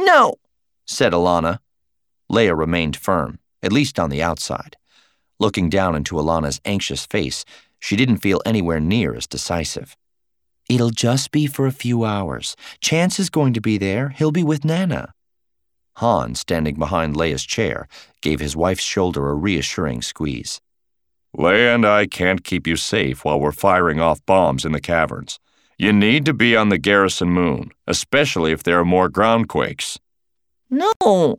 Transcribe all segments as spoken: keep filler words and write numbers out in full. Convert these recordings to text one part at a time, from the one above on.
No, said Alana. Leia remained firm, at least on the outside. Looking down into Alana's anxious face, she didn't feel anywhere near as decisive. It'll just be for a few hours. Chance is going to be there. He'll be with Nana. Han, standing behind Leia's chair, gave his wife's shoulder a reassuring squeeze. Leia and I can't keep you safe while we're firing off bombs in the caverns. You need to be on the Garrison Moon, especially if there are more groundquakes. No.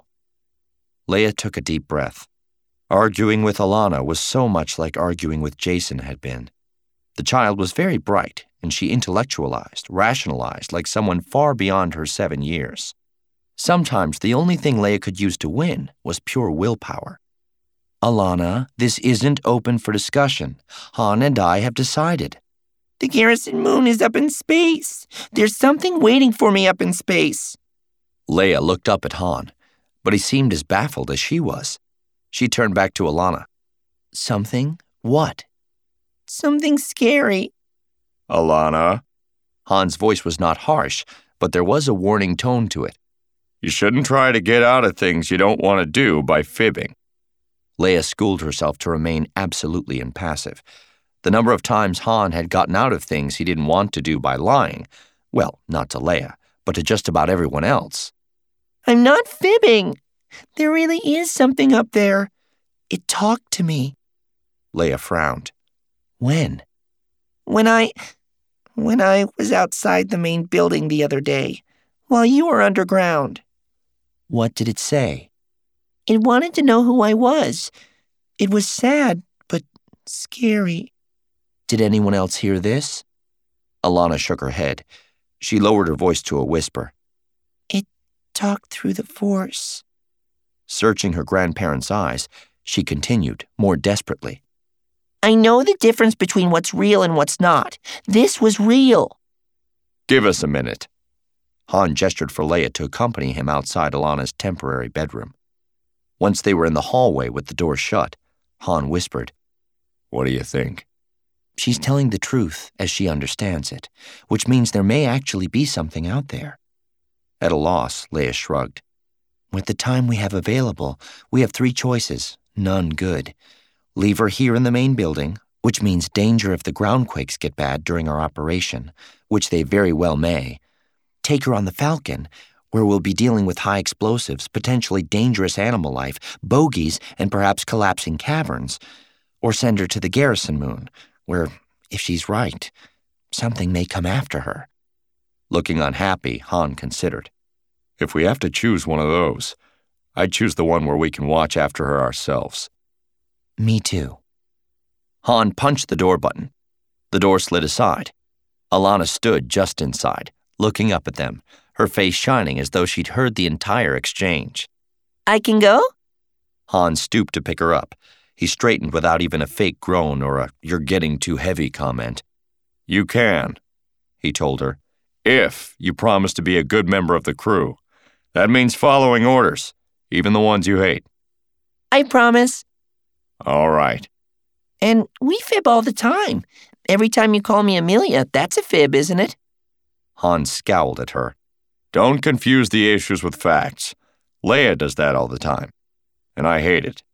Leia took a deep breath. Arguing with Alana was so much like arguing with Jason had been. The child was very bright, and she intellectualized, rationalized like someone far beyond her seven years. Sometimes the only thing Leia could use to win was pure willpower. Alana, this isn't open for discussion. Han and I have decided. The Garrison Moon is up in space. There's something waiting for me up in space. Leia looked up at Han, but he seemed as baffled as she was. She turned back to Alana. Something? What? Something scary. Alana? Han's voice was not harsh, but there was a warning tone to it. You shouldn't try to get out of things you don't want to do by fibbing. Leia schooled herself to remain absolutely impassive. The number of times Han had gotten out of things he didn't want to do by lying, well, not to Leia, but to just about everyone else. I'm not fibbing. There really is something up there. It talked to me. Leia frowned. When? When I... when I was outside the main building the other day, while you were underground. What did it say? It wanted to know who I was. It was sad, but scary. Did anyone else hear this? Alana shook her head. She lowered her voice to a whisper. It talked through the Force. Searching her grandparents' eyes, she continued, more desperately. I know the difference between what's real and what's not. This was real. Give us a minute. Han gestured for Leia to accompany him outside Alana's temporary bedroom. Once they were in the hallway with the door shut, Han whispered, What do you think? She's telling the truth as she understands it, which means there may actually be something out there. At a loss, Leia shrugged. With the time we have available, we have three choices, none good. Leave her here in the main building, which means danger if the groundquakes get bad during our operation, which they very well may. Take her on the Falcon, where we'll be dealing with high explosives, potentially dangerous animal life, bogies, and perhaps collapsing caverns. Or send her to the Garrison Moon, where, if she's right, something may come after her. Looking unhappy, Han considered. If we have to choose one of those, I'd choose the one where we can watch after her ourselves. Me too. Han punched the door button. The door slid aside. Alana stood just inside, looking up at them, her face shining as though she'd heard the entire exchange. I can go? Han stooped to pick her up. He straightened without even a fake groan or a "you're getting too heavy" comment. You can, he told her, if you promise to be a good member of the crew. That means following orders, even the ones you hate. I promise. All right. And we fib all the time. Every time you call me Amelia, that's a fib, isn't it? Han scowled at her. Don't confuse the issues with facts. Leia does that all the time, and I hate it.